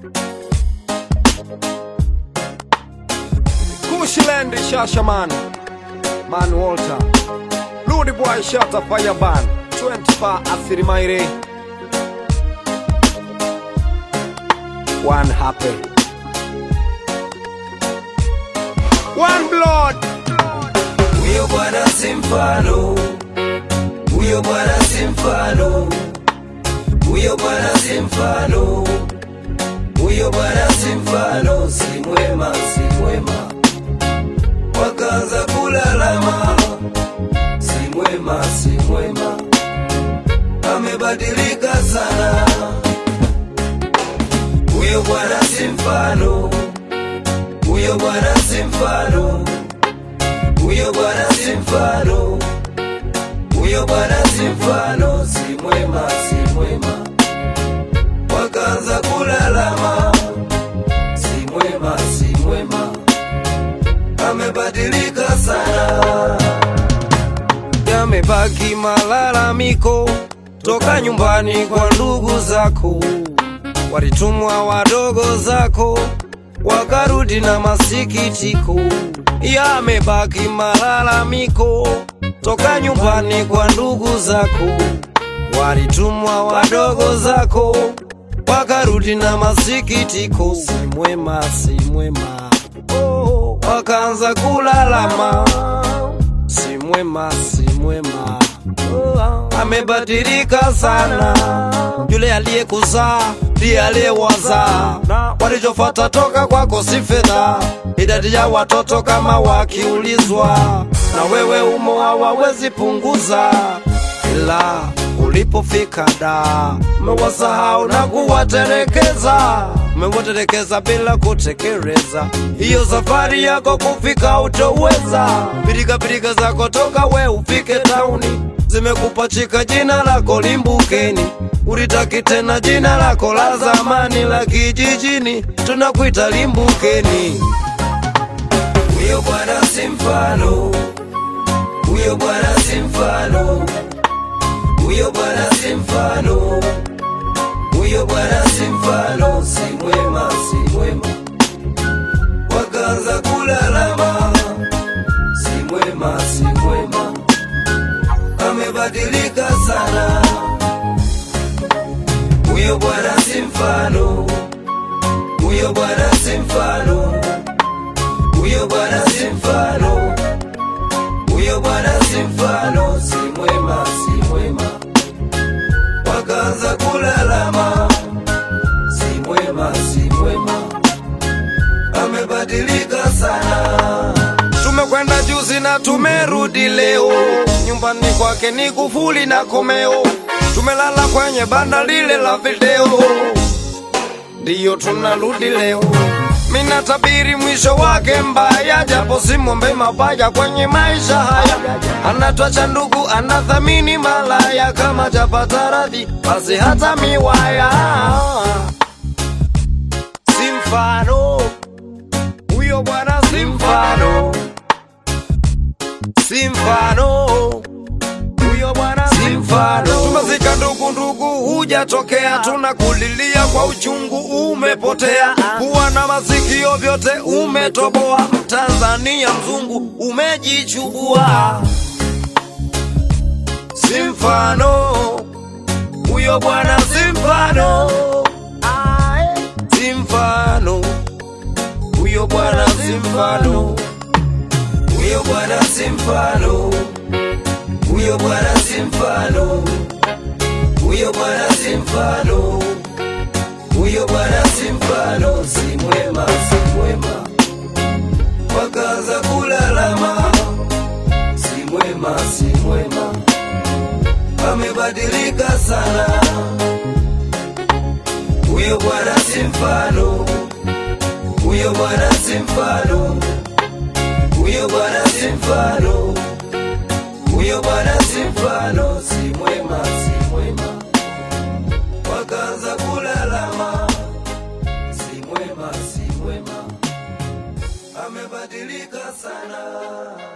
Kushland Shashaman, Man Walter, Ludi Boy Shata Fireban, 24 Asirimaire, One Happy, One Blood. Uyo Bwana simfano, uyo Bwana simfano, uyo Bwana simfano, uyo Bwana simfano, si mwema, si mwema. Wakaanza kulalama, si mwema, si mwema. Amebadilika sana. Uyo Bwana simfano, uyo Bwana simfano, uyo Bwana simfano, uyo Bwana simfano, si mwema, si mwema. Wakaanza kulalama, si mwema, si mwema. Amebadilika sana. Yamebaki malalamiko toka nyumbani kwa ndugu zako, walitumwa wadogo zako wakarudi na masikitiko. Yamebaki malalamiko toka nyumbani kwa ndugu zako, walitumwa wadogo zako wakarudi na masikitiko. Si mwema, si mwema. Wakaanza kulalama, si mwema, si mwema. Amebadilika sana. Yule aliyekuzaa ndiye aliyewazaa, walichofuata toka kwako si fedha. Idadi ya watoto kama wakiulizwa, na wewe umo hawawezi punguza. Ila ulipofika da, umewasahau na kuwaterekeza, umewaterekeza bila kutekeleza. Hiyo safari yako kufika utoweza. Pirika zako toka we ufike tauni zimekupachika jina lako limbukeni. Ulitaki tena jina lako la zamani la kijijini, tunakuita limbukeni. Uyo Bwana simfano, uyo Bwana simfano, uyo Bwana simfano, uyo Bwana simfano, si mwema, si mwema. Wakaanza kulalama, si mwema, si mwema. Amebadilika sana. Uyo Bwana simfano, uyo Bwana simfano, uyo Bwana simfano, uyo Bwana simfano, si mwema, si mwema. Wakaanza kulalama, si mwema, si mwema. Amebadilika sana. Tumekwenda juzi na tumerudi leo, nyumbani kwake ni kufuli na komeo. Tumelala kwenye banda lile la video, ndiyo tunarudi leo. Mina tabiri mwisho wake mbaya, japo simwombe mabaya kwenye maisha haya. Anatwacha ndugu, anathamini malaya, kama japata radhi basi hata miwaya. Simfano, uyo Bwana simfano, simfano, uyo Bwana simfano. Tumezika ndugu hujatokea, tunakulilia kwa uchungu umepotea. Kuwa na masikio vyote umetoboa, Tanzania mzungu umejichubua. Simfano, uyo Bwana simfano, simfano, uyo Bwana simfano, uyo Bwana simfano, uyo Bwana simfano, uyo Bwana simfano, uyo Bwana simfano, si mwema, si mwema. Wakaanza kulalama, si mwema, si mwema. Amebadilika sana. Uyo Bwana simfano, uyo Bwana simfano, uyo Bwana simfano, uyo Bwana simfano, si mwema, si mwema. Wakaanza kulalama, si mwema, si mwema. Amebadilika sana.